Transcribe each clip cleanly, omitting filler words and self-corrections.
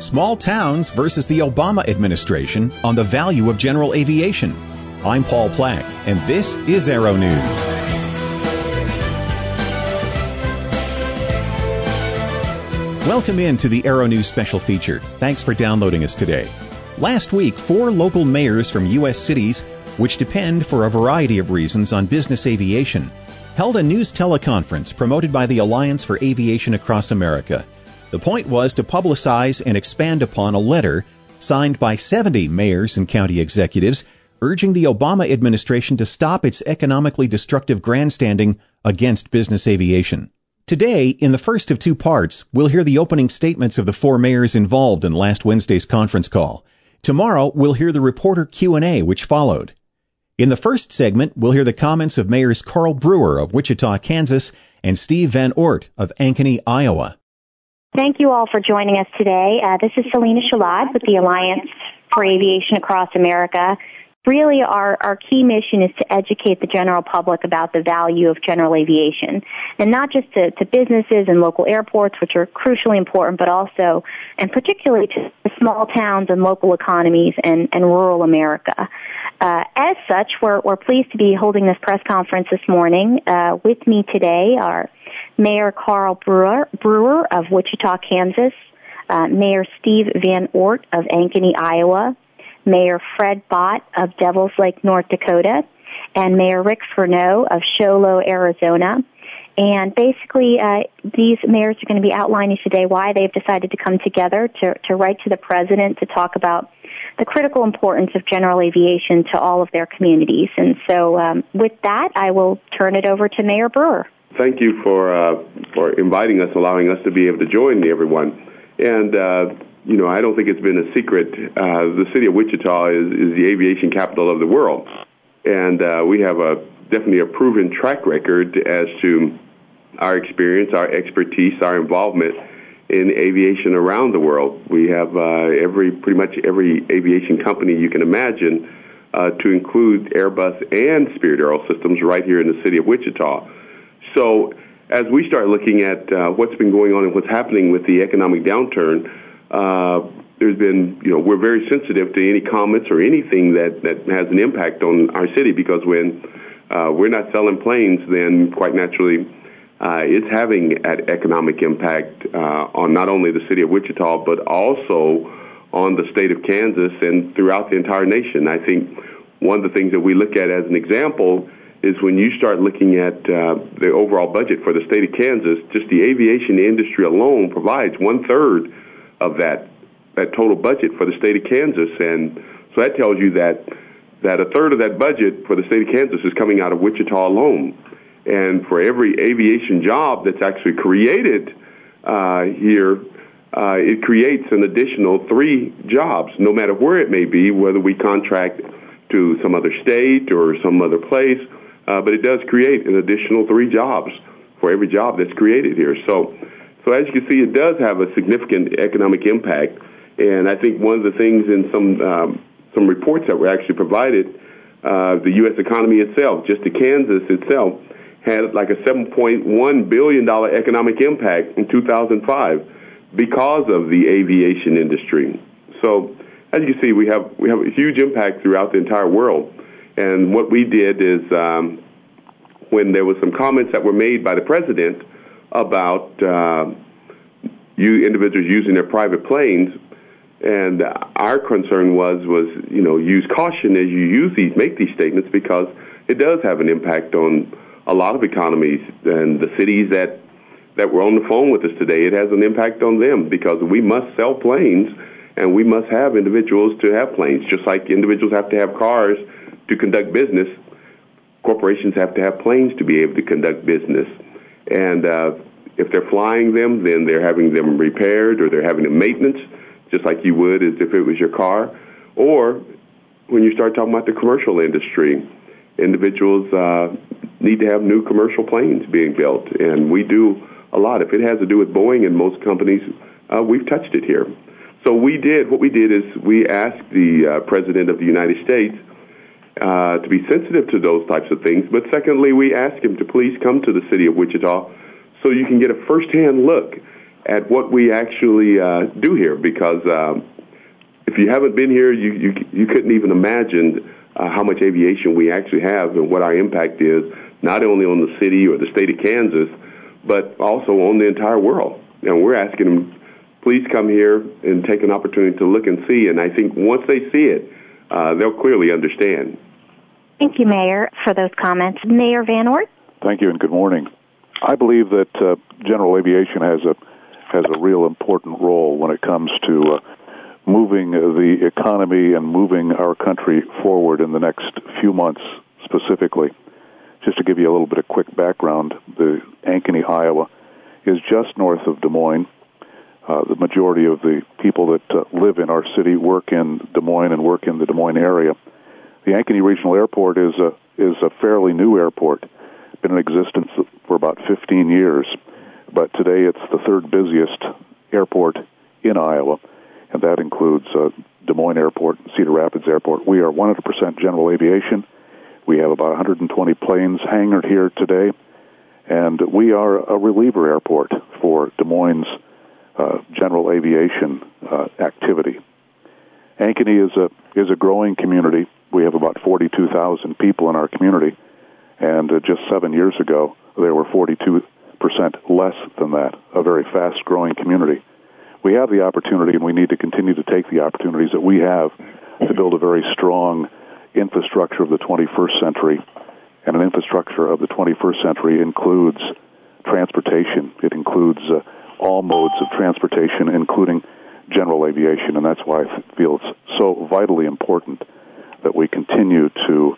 Small towns versus the Obama administration on the value of general aviation. I'm Paul Plack, and this is Aero News. Welcome in to the Aero News special feature. Thanks for downloading us today. Last week, 4 local mayors from U.S. cities, which depend for a variety of reasons on business aviation, held a news teleconference promoted by the Alliance for Aviation Across America. The point was to publicize and expand upon a letter signed by 70 mayors and county executives urging the Obama administration to stop its economically destructive grandstanding against business aviation. Today, in the first of 2 parts, we'll hear the opening statements of the 4 mayors involved in last Wednesday's conference call. Tomorrow, we'll hear the reporter Q&A, which followed. In the first segment, we'll hear the comments of Mayors Carl Brewer of Wichita, Kansas, and Steve Van Oort of Ankeny, Iowa. Thank you all for joining us today. This is Selena Shalad with the Alliance for Aviation Across America. Really, our key mission is to educate the general public about the value of general aviation, and not just to businesses and local airports, which are crucially important, but also, and particularly to the small towns and local economies and rural America. As such, we're pleased to be holding this press conference this morning. With me today are Mayor Carl Brewer of Wichita, Kansas, Mayor Steve Van Oort of Ankeny, Iowa, Mayor Fred Bott of Devils Lake, North Dakota, and Mayor Rick Furneaux of Show Low, Arizona. And basically, these mayors are going to be outlining today why they've decided to come together to write to the president to talk about the critical importance of general aviation to all of their communities. And so with that, I will turn it over to Mayor Brewer. Thank you for inviting us, allowing us to be able to join everyone. And I don't think it's been a secret. The city of Wichita is the aviation capital of the world. And we have definitely a proven track record as to our experience, our expertise, our involvement in aviation around the world. We have pretty much every aviation company you can imagine, to include Airbus and Spirit AeroSystems right here in the city of Wichita. So as we start looking at what's been going on and what's happening with the economic downturn, there's been, we're very sensitive to any comments or anything that has an impact on our city, because when we're not selling planes, then quite naturally it's having an economic impact on not only the city of Wichita, but also on the state of Kansas and throughout the entire nation. I think one of the things that we look at as an example is when you start looking at the overall budget for the state of Kansas, just the aviation industry alone provides 1/3 of that total budget for the state of Kansas. And so that tells you that 1/3 of that budget for the state of Kansas is coming out of Wichita alone. And for every aviation job that's actually created here, it creates an additional 3 jobs, no matter where it may be, whether we contract to some other state or some other place. But it does create an additional 3 jobs for every job that's created here. So as you can see, it does have a significant economic impact. And I think one of the things in some reports that were actually provided, the U.S. economy itself, just the Kansas itself, had like a $7.1 billion economic impact in 2005 because of the aviation industry. So as you can see, we have a huge impact throughout the entire world. And what we did is when there was some comments that were made by the president about individuals using their private planes, and our concern was use caution as you make these statements, because it does have an impact on a lot of economies. And the cities that were on the phone with us today, it has an impact on them, because we must sell planes and we must have individuals to have planes. Just like individuals have to have cars to conduct business, corporations have to have planes to be able to conduct business. And if they're flying them, then they're having them repaired or they're having them maintenance, just like you would as if it was your car. Or when you start talking about the commercial industry, individuals need to have new commercial planes being built. And we do a lot. If it has to do with Boeing and most companies, we've touched it here. So what we did is we asked the President of the United States to be sensitive to those types of things. But secondly, we asked him to please come to the city of Wichita so you can get a firsthand look at what we actually do here, because if you haven't been here, you couldn't even imagine how much aviation we actually have and what our impact is, not only on the city or the state of Kansas, but also on the entire world. And we're asking them, please come here and take an opportunity to look and see. And I think once they see it, they'll clearly understand. Thank you, Mayor, for those comments. Mayor Van Oort? Thank you, and good morning. I believe that general aviation has a real important role when it comes to moving the economy and moving our country forward in the next few months specifically. Just to give you a little bit of quick background, the Ankeny, Iowa, is just north of Des Moines. The majority of the people that live in our city work in Des Moines and work in the Des Moines area. The Ankeny Regional Airport is a fairly new airport, been in existence for about 15 years, but today it's the third busiest airport in Iowa, and that includes Des Moines Airport, Cedar Rapids Airport. We are 100% general aviation. We have about 120 planes hangared here today, and we are a reliever airport for Des Moines' general aviation activity. Ankeny is a growing community. We have about 42,000 people in our community, and just 7 years ago, there were 42% less than that, a very fast-growing community. We have the opportunity, and we need to continue to take the opportunities that we have to build a very strong infrastructure of the 21st century, and an infrastructure of the 21st century includes transportation. It includes all modes of transportation, including general aviation, and that's why I feel it's so vitally important that we continue to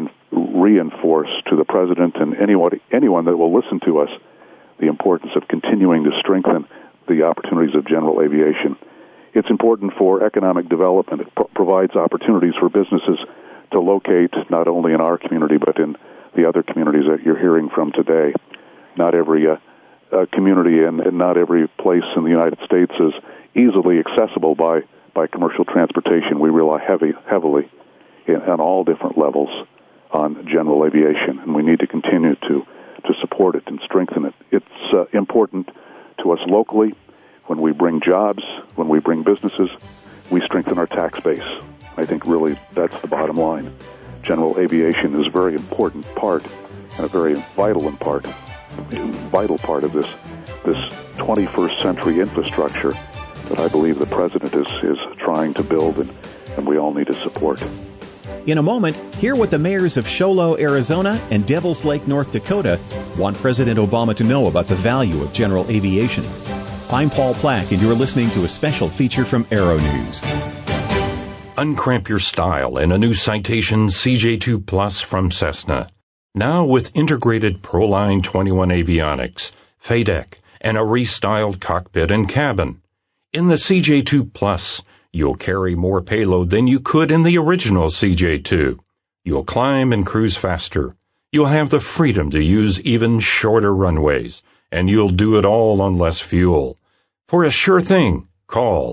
reinforce to the President and anyone that will listen to us the importance of continuing to strengthen the opportunities of general aviation. It's important for economic development. It provides opportunities for businesses to locate not only in our community but in the other communities that you're hearing from today. Not every community and not every place in the United States is easily accessible by commercial transportation. We rely heavily on all different levels on general aviation, and we need to continue to support it and strengthen it. It's important to us locally. When we bring jobs, when we bring businesses, we strengthen our tax base. I think really that's the bottom line. General aviation is a very important part and a very vital part of this 21st century infrastructure that I believe the President is trying to build, and we all need to support. In a moment, hear what the mayors of Show Low, Arizona and Devils Lake, North Dakota want President Obama to know about the value of general aviation. I'm Paul Plack, and you're listening to a special feature from Aero News. Uncramp your style in a new Citation CJ2 Plus from Cessna. Now with integrated Proline 21 avionics, FADEC, and a restyled cockpit and cabin. In the CJ2 Plus, you'll carry more payload than you could in the original CJ2. You'll climb and cruise faster. You'll have the freedom to use even shorter runways, and you'll do it all on less fuel. For a sure thing, call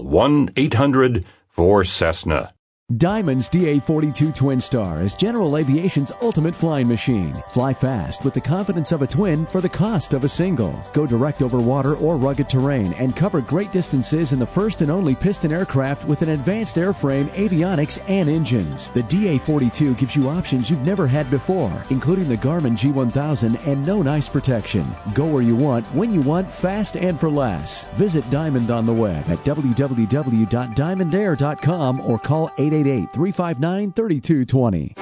1-800-4CESSNA. Diamond's DA-42 Twin Star is General Aviation's ultimate flying machine. Fly fast with the confidence of a twin for the cost of a single. Go direct over water or rugged terrain and cover great distances in the first and only piston aircraft with an advanced airframe, avionics, and engines. The DA-42 gives you options you've never had before, including the Garmin G1000 and no ice protection. Go where you want, when you want, fast and for less. Visit Diamond on the web at www.diamondair.com or call 888-359-3220.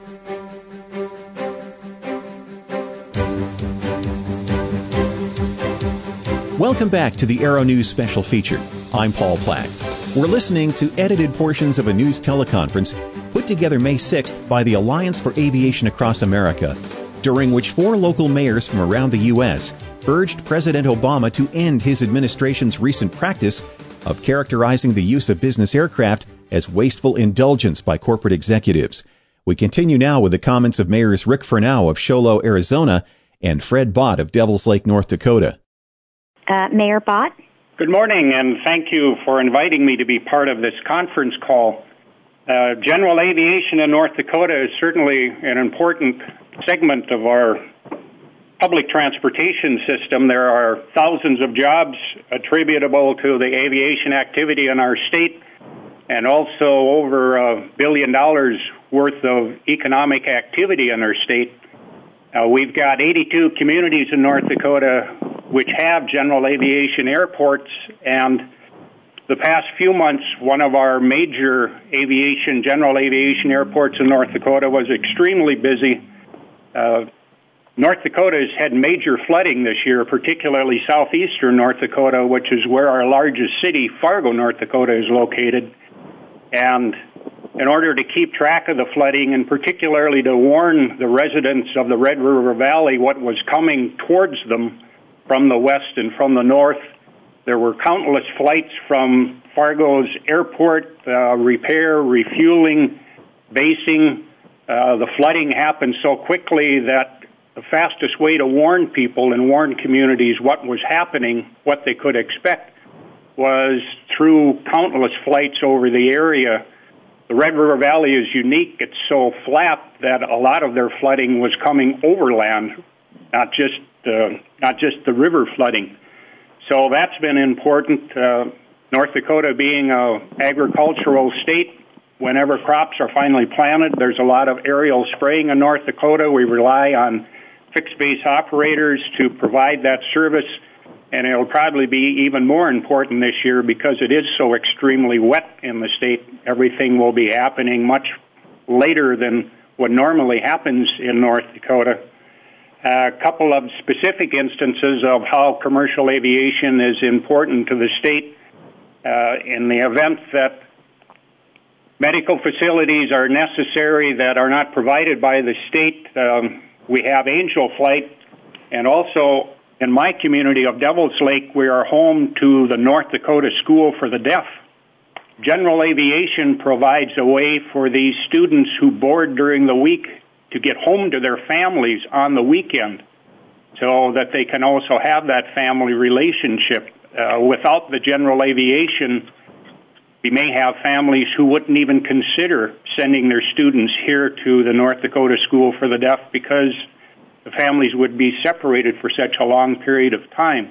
Welcome back to the Aero News special feature. I'm Paul Plack. We're listening to edited portions of a news teleconference put together May 6th by the Alliance for Aviation Across America, during which 4 local mayors from around the U.S. urged President Obama to end his administration's recent practice of characterizing the use of business aircraft as wasteful indulgence by corporate executives. We continue now with the comments of Mayors Rick Furnow of Show Low, Arizona, and Fred Bott of Devils Lake, North Dakota. Mayor Bott? Good morning, and thank you for inviting me to be part of this conference call. General aviation in North Dakota is certainly an important segment of our public transportation system, there are thousands of jobs attributable to the aviation activity in our state, and also over $1 billion worth of economic activity in our state. We've got 82 communities in North Dakota which have general aviation airports, and the past few months, one of our major general aviation airports in North Dakota was extremely busy. North Dakota has had major flooding this year, particularly southeastern North Dakota, which is where our largest city, Fargo, North Dakota, is located. And in order to keep track of the flooding, and particularly to warn the residents of the Red River Valley what was coming towards them from the west and from the north, there were countless flights from Fargo's airport, repair, refueling, basing. The flooding happened so quickly that the fastest way to warn people and warn communities what was happening, what they could expect, was through countless flights over the area. The Red River Valley is unique. It's so flat that a lot of their flooding was coming overland, not just the river flooding. So that's been important. North Dakota being an agricultural state, whenever crops are finally planted, there's a lot of aerial spraying in North Dakota. We rely on fixed-base operators to provide that service, and it'll probably be even more important this year because it is so extremely wet in the state. Everything will be happening much later than what normally happens in North Dakota. A couple of specific instances of how commercial aviation is important to the state. In the event that medical facilities are necessary that are not provided by the state, we have Angel Flight, and also in my community of Devil's Lake, we are home to the North Dakota School for the Deaf. General aviation provides a way for these students who board during the week to get home to their families on the weekend so that they can also have that family relationship. Without the general aviation, we may have families who wouldn't even consider sending their students here to the North Dakota School for the Deaf because the families would be separated for such a long period of time.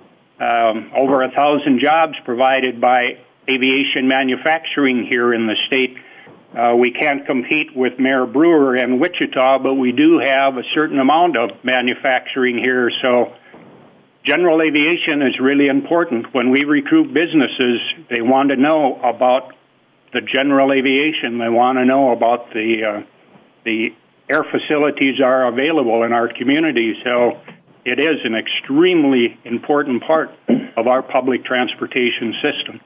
Over 1,000 jobs provided by aviation manufacturing here in the state. We can't compete with Mayor Brewer in Wichita, but we do have a certain amount of manufacturing here. So general aviation is really important. When we recruit businesses, they want to know about the general aviation. They want to know about the air facilities are available in our community. So it is an extremely important part of our public transportation system.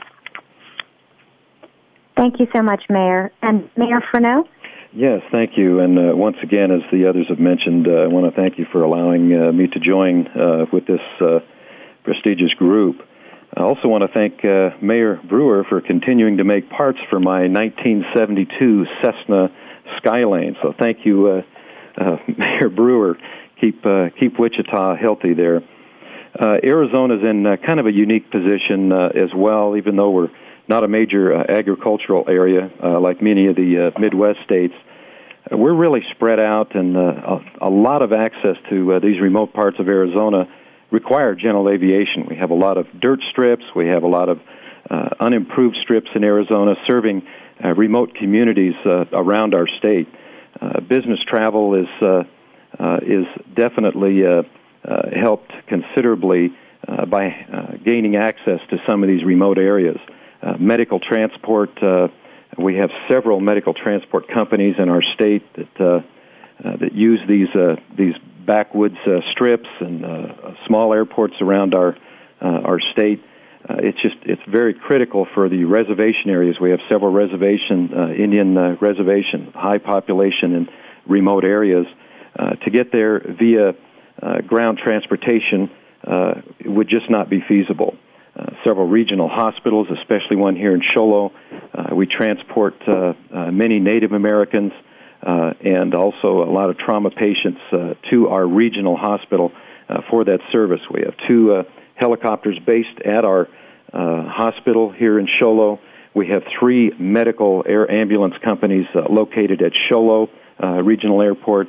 Thank you so much, Mayor. And Mayor Freneau? Yes, thank you. And once again, as the others have mentioned, I want to thank you for allowing me to join with this prestigious group. I also want to thank Mayor Brewer for continuing to make parts for my 1972 Cessna Skylane. So thank you, Mayor Brewer. Keep Wichita healthy there. Arizona's in kind of a unique position as well, even though we're not a major agricultural area like many of the Midwest states. We're really spread out, and a lot of access to these remote parts of Arizona require general aviation. We have a lot of dirt strips. We have a lot of unimproved strips in Arizona serving remote communities around our state. Business travel is definitely helped considerably by gaining access to some of these remote areas. Medical transport, we have several medical transport companies in our state that use these backwoods strips and small airports around our state. It's very critical for the reservation areas. We have several Indian reservation, high population in remote areas. To get there via ground transportation would just not be feasible. Several regional hospitals, especially one here in Show Low. We transport many Native Americans and also a lot of trauma patients to our regional hospital for that service. We have 2 helicopters based at our hospital here in Show Low. We have 3 medical air ambulance companies located at Show Low Regional Airport.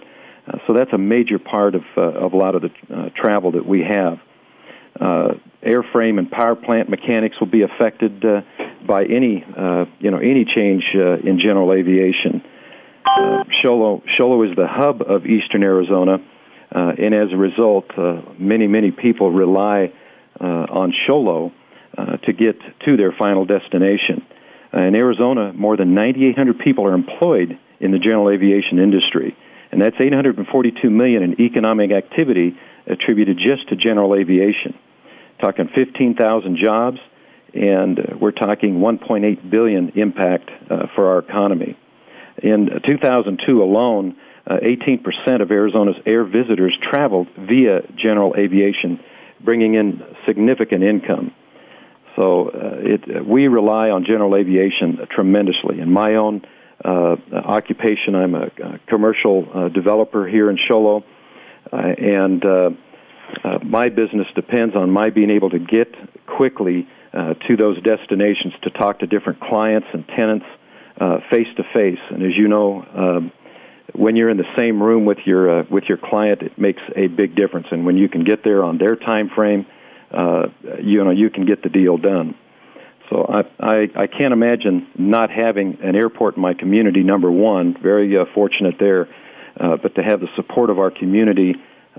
So that's a major part of a lot of the travel that we have. Airframe and power plant mechanics will be affected by any change in general aviation. Show Low is the hub of eastern Arizona, and as a result, many people rely on Show Low to get to their final destination. In Arizona, more than 9,800 people are employed in the general aviation industry, and that's $842 million in economic activity attributed just to general aviation. Talking 15,000 jobs, and we're talking $1.8 billion impact for our economy. In 2002 alone, 18% of Arizona's air visitors traveled via general aviation, bringing in significant income. So we rely on general aviation tremendously. In my own occupation, I'm a commercial developer here in Show Low, and my business depends on my being able to get quickly to those destinations to talk to different clients and tenants face to face. And as you know, when you're in the same room with your client, it makes a big difference. And when you can get there on their time frame, you can get the deal done. So I can't imagine not having an airport in my community. Number one, very fortunate there, but to have the support of our community,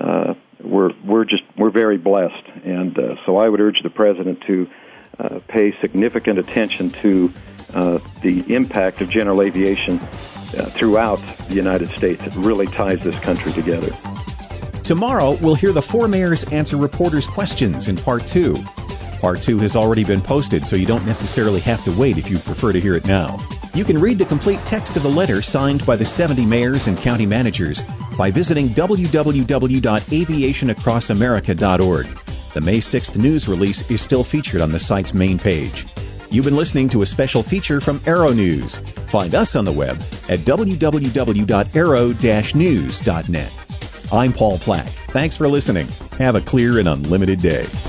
we're very blessed. And so I would urge the president to pay significant attention to the impact of general aviation throughout the United States. It really ties this country together. Tomorrow, we'll hear the four mayors answer reporters' questions in Part 2. Part 2 has already been posted, so you don't necessarily have to wait if you prefer to hear it now. You can read the complete text of the letter signed by the 70 mayors and county managers by visiting www.aviationacrossamerica.org. The May 6th news release is still featured on the site's main page. You've been listening to a special feature from Aero News. Find us on the web at www.aero-news.net. I'm Paul Plack. Thanks for listening. Have a clear and unlimited day.